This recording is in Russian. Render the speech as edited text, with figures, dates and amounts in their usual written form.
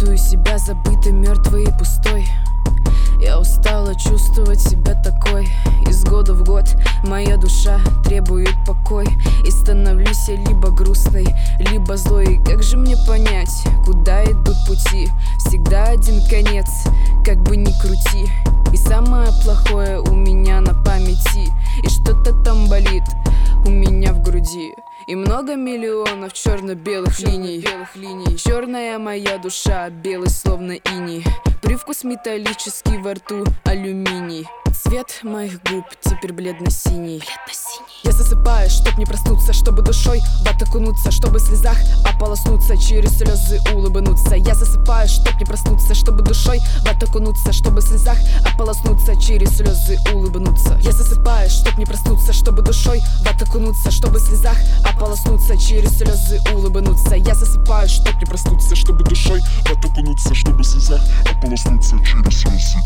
Чувствую себя забытой, мертвой и пустой. Я устала чувствовать себя такой. Из года в год моя душа требует покой. И становлюсь я либо грустной, либо злой. Как же мне понять, куда идут пути? Всегда один конец, как бы ни крути. И самое плохое у меня на памяти. И что-то там болит у меня в груди. И много миллионов черно-белых линий. Черная моя душа, белый словно иней. Привкус металлический во рту, алюминий. Цвет моих губ теперь бледно-синий. Я засыпаю, чтоб не проснуться, чтобы душой в ад окунуться, чтобы в слезах ополоснуться, через слезы улыбнуться. Я засыпаю, чтоб не проснуться, чтобы душой в ад окунуться, чтобы в слезах ополоснуться, через слезы улыбнуться. Я засыпаю, чтоб не проснуться, чтобы душой в ад окунуться, чтобы в слезах ополоснуться, через слезы улыбнуться. Я засыпаю, чтоб не проснуться, чтобы душой в ад окунуться, чтобы в слезах ополоснуться, через слезы